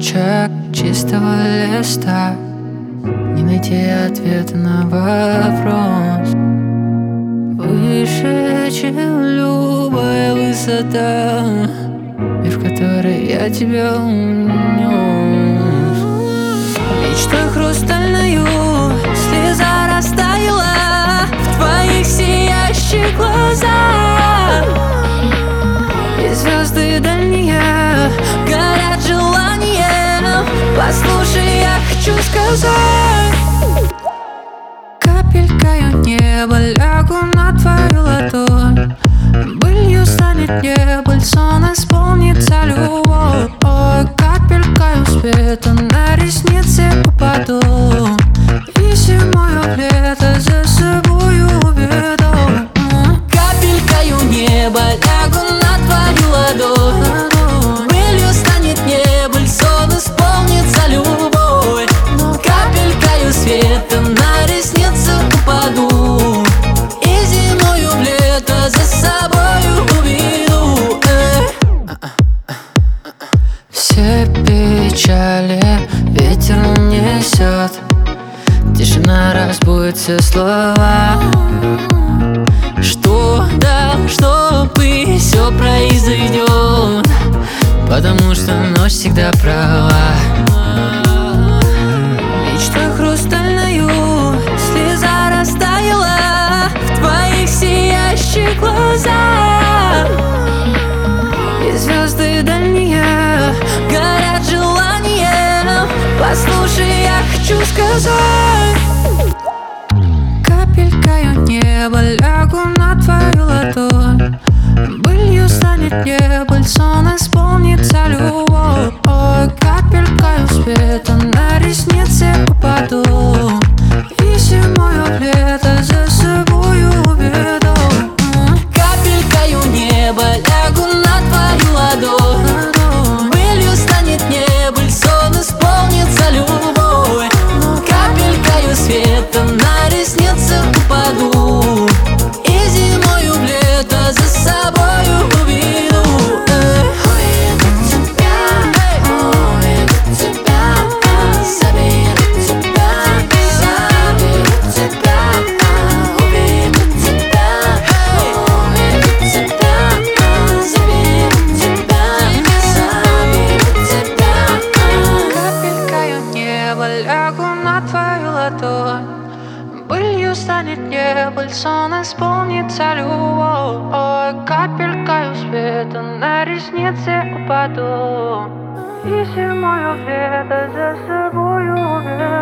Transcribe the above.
клочок чистого листа, не найти ответа на вопрос. Выше, чем любая высота, мир, в который я тебя унес. Мечтой хрустальную слеза растаяла в твоих сиящих глазах. И звезды дальние горят желанием. Послушай, я хочу сказать: капелькою неба лягу на твою ладонь. Былью станет небо, сон исполнится любовь. Ой, капелькою света на ресницы попаду, и зимою в лето за собою уведу. Капелькою неба лягу на твою ладонь. Былью станет небо, сон исполнится любовь. Капелькою света на ресницы попаду, и зимою в лето за собою уведу. Все печали ветер несет, тишина разбудит все слова. Что да, чтобы все произойдет, потому что ночь всегда права. Мечтой хрустальную слеза растаяла в твоих сиящих глазах. И звезды дальние горят желанием. Послушай, я хочу сказать: капелькою неба лягу на твою ладонь. Былью станет небо, сон исполнится любовь. Ой, капелькою света на ресницы попаду, и зимою в лето за собою уведу. Капелькою неба лягу на твою ладонь. Былью станет небо, сон исполнится любовь. Капелькою света на ресницы попаду, и зимою в лето за собою уведу. Уведу тебя, уведу тебя, заберу тебя, заберу тебя, уведу тебя, уведу тебя, заберу тебя, заберу тебя. Капелькою неба лягу на твою ладонь. Былью станет небо, сон исполнится любовь. Ой, капелькою света на ресницы упаду, и зимою в лето за собою уведу.